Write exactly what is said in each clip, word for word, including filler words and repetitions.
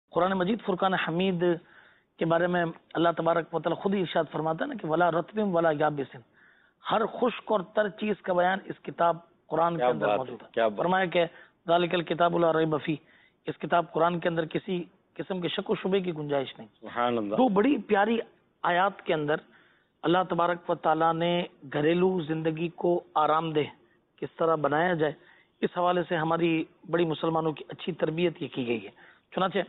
قرآن مجید فرقان حمید کے بارے میں اللہ تبارک و تعالی خود ہی ارشاد فرماتا ہے نا کہ ولا رطب ولا یابس، ہر خشک اور تر چیز کا بیان اس کتاب قرآن کے اندر موجود ہے۔ فرمایا کہ ذالک الکتاب لا ریب فیہ، اس کتاب قرآن کے اندر کسی قسم کے شک و شبے کی گنجائش نہیں۔ سبحان اللہ۔ دو بڑی پیاری آیات کے اندر اللہ تبارک و تعالیٰ نے گھریلو زندگی کو آرام دہ کس طرح بنایا جائے، اس حوالے سے ہماری بڑی مسلمانوں کی اچھی تربیت یہ کی گئی ہے۔ چنانچہ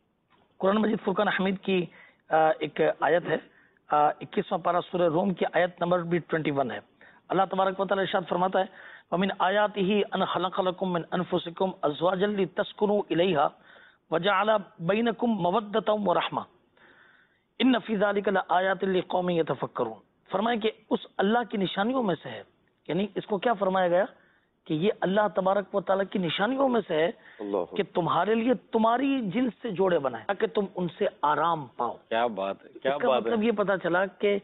قرآن مجید فرقان حمید کی ایک آیت ہے، اکیسواں پارہ سورہ روم کی آیت نمبر بھی اکیس ہے۔ اللہ تبارک و تعالیٰ ارشاد فرماتا ہے وَمِنْ آيَاتِهِ أَنْ خَلَقَ لَكُم مِّنْ أَنفُسِكُمْ أَزْوَاجًا لِتَسْكُنُوا إِلَيْهَا وَجَعَلَ بَيْنَكُم مَّوَدَّةً وَرَحْمَةً إِنَّ فِي ذَلِكَ لَآيَاتٍ لِقَوْمٍ يَتَفَكَّرُونَ۔ فرمایا کہ اس اللہ کی نشانیوں میں سے ہے، یعنی اس کو کیا فرمایا گیا کہ یہ اللہ تبارک و تعالیٰ کی نشانیوں میں سے ہے کہ تمہارے لیے تمہاری جنس سے جوڑے بنائے تاکہ تم ان سے آرام پاؤ۔ کیا بات ہے، کیا اس کا بات مطلب یہ پتا چلا کہ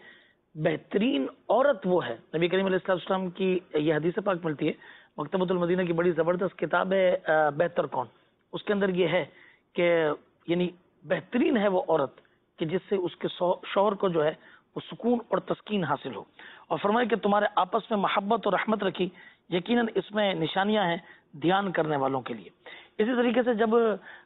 بہترین عورت وہ ہے، نبی کریم علیہ السلام کی یہ حدیث پاک ملتی ہے، مکتبۃ المدینہ کی بڑی زبردست کتاب ہے بہتر کون، اس کے اندر یہ ہے کہ یعنی بہترین ہے وہ عورت کہ جس سے اس کے شوہر کو جو ہے وہ سکون اور تسکین حاصل ہو، اور فرمائے کہ تمہارے آپس میں محبت اور رحمت رکھی، یقیناً اس میں نشانیاں ہیں دھیان کرنے والوں کے لیے۔ اسی طریقے سے جب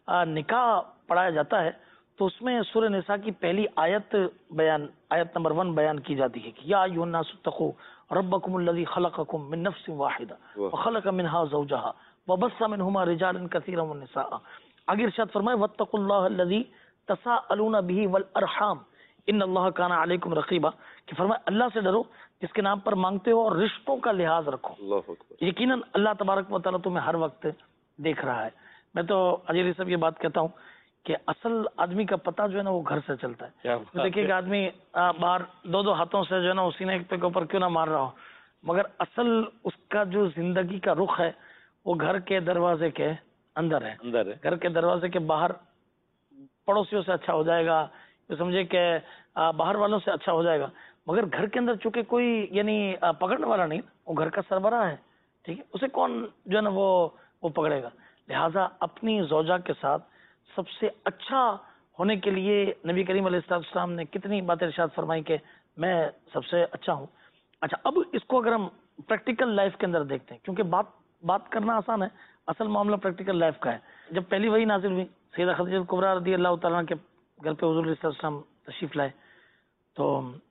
نکاح پڑھایا جاتا ہے تو اس میں سورہ نساء کی پہلی آیت بیان آیت نمبر ون بیان کی جاتی ہے کہ یا ایھا الناس اتقوا ربکم الذی خلقکم من نفس واحدہ وخلق منها زوجها وبث منهما رجالا کثیرا ونساء۔ آگے ارشاد فرمائے واتقوا اللہ الذی تساءلون به والارحام ان اللہ کان علیکم رقیبا، کہ فرمائے اللہ سے ڈرو جس کے نام پر مانگتے ہو اور رشتوں کا لحاظ رکھو، یقیناً اللہ تبارک و تعالیٰ تمہیں ہر وقت دیکھ رہا ہے۔ میں تو اجیری صاحب یہ بات کہتا ہوں کہ اصل آدمی کا پتہ جو ہے نا وہ گھر سے چلتا ہے۔ دیکھیے کہ آدمی باہر دو دو ہاتھوں سے جو ہے نا اسی نے ایک پہ کے اوپر کیوں نہ مار رہا ہو، مگر اصل اس کا جو زندگی کا رخ ہے وہ گھر کے دروازے کے اندر ہے، گھر کے دروازے کے باہر پڑوسیوں سے اچھا ہو جائے گا، سمجھے کہ باہر والوں سے اچھا ہو جائے گا، مگر گھر کے اندر چونکہ کوئی یعنی پکڑنے والا نہیں، وہ گھر کا سربراہ ہے، ٹھیک ہے، اسے کون جو ہے نا وہ وہ پکڑے گا۔ لہٰذا اپنی زوجہ کے ساتھ سب سے اچھا ہونے کے لیے نبی کریم علیہ السلام نے کتنی باتیں ارشاد فرمائی کہ میں سب سے اچھا ہوں۔ اچھا، اب اس کو اگر ہم پریکٹیکل لائف کے اندر دیکھتے ہیں، کیونکہ بات بات کرنا آسان ہے، اصل معاملہ پریکٹیکل لائف کا ہے۔ جب پہلی وحی نازل ہوئی، سیدہ خدیجہ کبریٰ رضی اللہ تعالیٰ کے گھر پہ حضور علیہ السلام تشریف لائے تو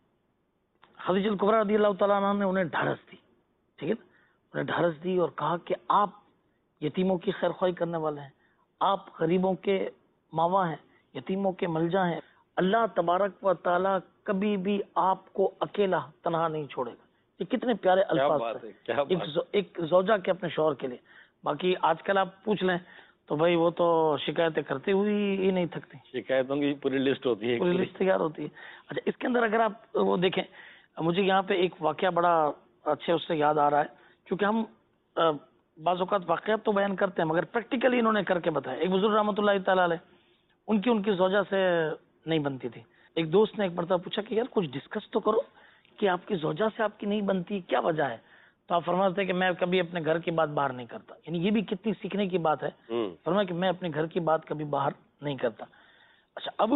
خدیجہ کبریٰ رضی اللہ تعالیٰ عنہ نے انہیں ڈھارس دی، ٹھیک ہے، انہیں ڈھارس دی اور کہا کہ آپ یتیموں کی خیر خواہی کرنے والے ہیں، آپ غریبوں کے ماوا ہیں، یتیموں کے ملجا ہیں، اللہ تبارک و تعالیٰ کبھی بھی آپ کو اکیلا تنہا نہیں چھوڑے گا۔ یہ کتنے پیارے الفاظ ہیں ایک زوجہ کے اپنے شوہر کے لیے۔ باقی آج کل آپ پوچھ لیں تو بھائی وہ تو شکایتیں کرتے ہوئی ہی نہیں تھکتے، شکایتوں کی پوری لسٹ ہوتی ہے، پوری لسٹ تیار ہوتی ہے۔ اچھا، اس کے اندر اگر آپ وہ دیکھیں، مجھے یہاں پہ ایک واقعہ بڑا اچھے اس سے یاد آ رہا ہے، کیونکہ ہم بعض اوقات واقعات تو بیان کرتے ہیں مگر پریکٹیکلی انہوں نے کر کے بتایا۔ ایک بزرگ رحمۃ اللہ تعالیٰ علیہ، ان کی ان کی زوجہ سے نہیں بنتی تھی۔ ایک دوست نے ایک مرتبہ پوچھا کہ یار کچھ ڈسکس تو کرو کہ آپ کی زوجہ سے آپ کی نہیں بنتی، کیا وجہ ہے؟ تو آپ فرماتے ہیں کہ میں کبھی اپنے گھر کی بات باہر نہیں کرتا، یعنی یہ بھی کتنی سیکھنے کی بات ہے۔ فرمایا کہ میں اپنے گھر کی بات کبھی باہر نہیں کرتا۔ اچھا، اب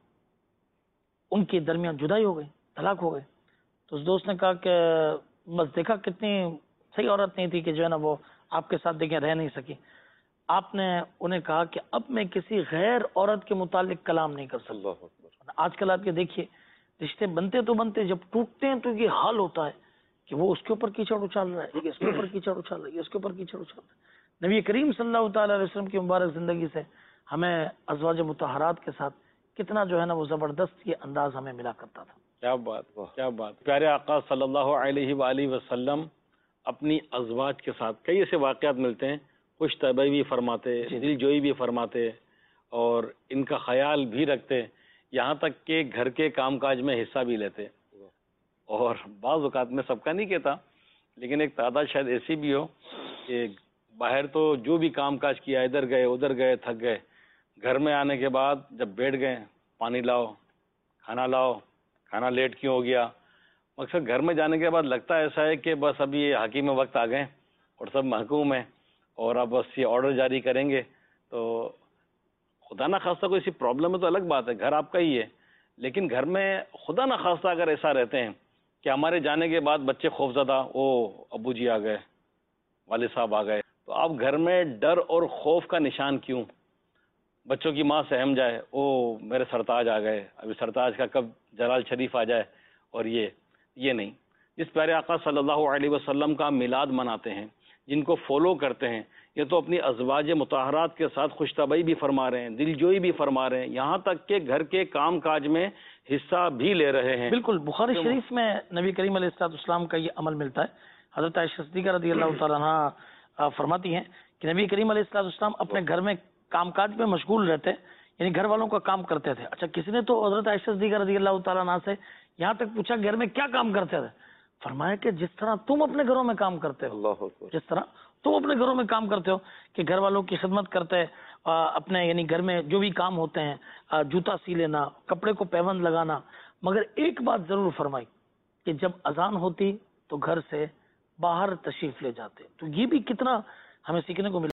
ان کے درمیان جدائی ہو گئی، طلاق ہو گئے، تو اس دوست نے کہا کہ بس دیکھا کتنی صحیح عورت نہیں تھی کہ جو ہے نا وہ آپ کے ساتھ دیکھیں رہ نہیں سکی۔ آپ نے انہیں کہا کہ اب میں کسی غیر عورت کے متعلق کلام نہیں کر سکتا۔ آج کل آپ یہ دیکھیے رشتے بنتے تو بنتے، جب ٹوٹتے ہیں تو یہ حال ہوتا ہے کہ وہ اس کے اوپر کیچڑ اچھال رہا ہے، اس کے اوپر کیچڑ اچھال رہا ہے، اس کے اوپر کیچڑ اچھال رہا ہے۔ نبی کریم صلی اللہ تعالی علیہ وسلم کی مبارک زندگی سے ہمیں ازواج مطہرات کے ساتھ کتنا جو ہے نا وہ زبردست یہ انداز ہمیں ملا کرتا تھا۔ کیا بات، کیا بات۔ پیارے آقا صلی اللہ علیہ وآلہ وسلم اپنی ازواج کے ساتھ کئی ایسے واقعات ملتے ہیں، خوش طبعی بھی فرماتے، دل جوئی بھی فرماتے اور ان کا خیال بھی رکھتے، یہاں تک کہ گھر کے کام کاج میں حصہ بھی لیتے۔ اور بعض اوقات میں سب کا نہیں کہتا، لیکن ایک تعداد شاید ایسی بھی ہو کہ باہر تو جو بھی کام کاج کیا، ادھر گئے ادھر گئے تھک گئے، گھر میں آنے کے بعد جب بیٹھ گئے پانی لاؤ، کھانا لاؤ، کھانا لیٹ کیوں ہو گیا، مقصد گھر میں جانے کے بعد لگتا ایسا ہے کہ بس ابھی یہ حکیم وقت آ گئے اور سب محکوم ہیں اور اب بس یہ آرڈر جاری کریں گے تو خدا نہ خواستہ کوئی ایسی پرابلم ہے تو الگ بات ہے، گھر آپ کا ہی ہے، لیکن گھر میں خدا نہ خواستہ اگر ایسا رہتے ہیں کہ ہمارے جانے کے بعد بچے خوف زدہ، او ابو جی آ گئے، والد صاحب آ گئے، تو آپ گھر میں ڈر اور خوف کا نشان کیوں؟ بچوں کی ماں سہم جائے، او میرے سرتاج آ گئے، ابھی سرتاج کا کب جلال شریف آ جائے، اور یہ یہ نہیں. جس پیارے آقا صلی اللہ علیہ وسلم کا میلاد مناتے ہیں، جن کو فالو کرتے ہیں، یہ تو اپنی ازواج مطہرات کے ساتھ خوش طبعی بھی فرما رہے ہیں، دل جوئی بھی فرما رہے ہیں، یہاں تک کہ گھر کے کام کاج میں حصہ بھی لے رہے ہیں. بالکل، بخاری شریف میں نبی کریم علیہ الصلوۃ والسلام کا یہ عمل ملتا ہے. حضرت عائشہ صدیقہ رضی اللہ تعالیٰ عنہ فرماتی ہیں کہ نبی کریم علیہ الصلوۃ والسلام اپنے گھر میں کام کاج میں مشغول رہتے، یعنی گھر والوں کا کام کرتے تھے. اچھا، کسی نے تو حضرت عائشہ صدیقہ رضی اللہ تعالیٰ عنہ سے یہاں تک پوچھا گھر میں کیا کام کرتے تھے؟ فرمایا کہ جس طرح تم اپنے گھروں میں کام کرتے ہو، اللہ اکبر، جس طرح تم اپنے گھروں میں کام کرتے ہو کہ گھر والوں کی خدمت کرتے، اپنے یعنی گھر میں جو بھی کام ہوتے ہیں، جوتا سی لینا، کپڑے کو پیوند لگانا. مگر ایک بات ضرور فرمائی کہ جب اذان ہوتی تو گھر سے باہر تشریف لے جاتے. تو یہ بھی کتنا ہمیں سیکھنے کو ملا.